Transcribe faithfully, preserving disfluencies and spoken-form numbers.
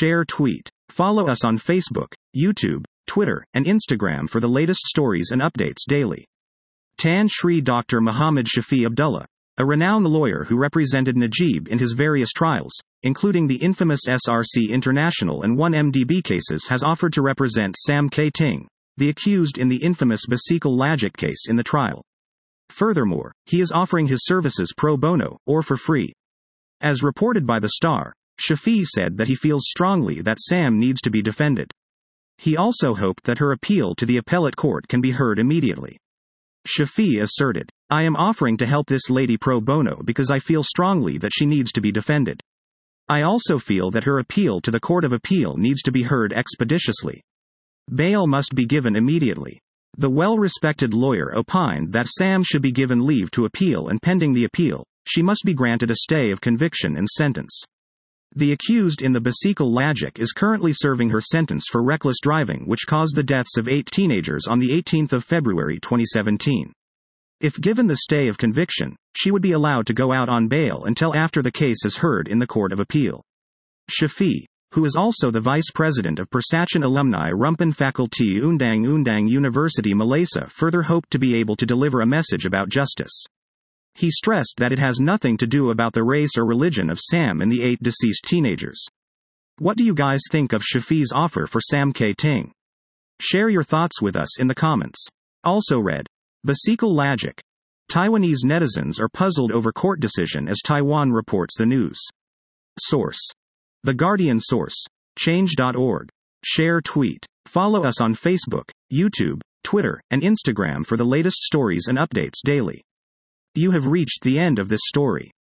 share, tweet. Follow us on Facebook, YouTube, Twitter, and Instagram for the latest stories and updates daily. Tan Shri Doctor Muhammad Shafi Abdullah, a renowned lawyer who represented Najib in his various trials, including the infamous S R C International and one M D B cases, has offered to represent Sam K. Ting, the accused in the infamous Basikal Lagic case in the trial. Furthermore, he is offering his services pro bono, or for free. As reported by The Star, Shafi said that he feels strongly that Sam needs to be defended. He also hoped that her appeal to the appellate court can be heard immediately. Shafi asserted, "I am offering to help this lady pro bono because I feel strongly that she needs to be defended. I also feel that her appeal to the Court of Appeal needs to be heard expeditiously. Bail must be given immediately." The well-respected lawyer opined that Sam should be given leave to appeal, and pending the appeal, she must be granted a stay of conviction and sentence. The accused in the Basikal Lagic is currently serving her sentence for reckless driving, which caused the deaths of eight teenagers on the eighteenth of February twenty seventeen. If given the stay of conviction, she would be allowed to go out on bail until after the case is heard in the Court of Appeal. Shafi, who is also the vice president of Persatuan Alumni Rumpan Fakulti Undang-Undang University Malaysia, further hoped to be able to deliver a message about justice. He stressed that it has nothing to do about the race or religion of Sam and the eight deceased teenagers. What do you guys think of Shafi's offer for Sam K. Ting? Share your thoughts with us in the comments. Also read, Basikal Lagic. Taiwanese netizens are puzzled over court decision as Taiwan reports the news. Source: The Guardian. Source: change dot org. Share, tweet. Follow us on Facebook, YouTube, Twitter, and Instagram for the latest stories and updates daily. You have reached the end of this story.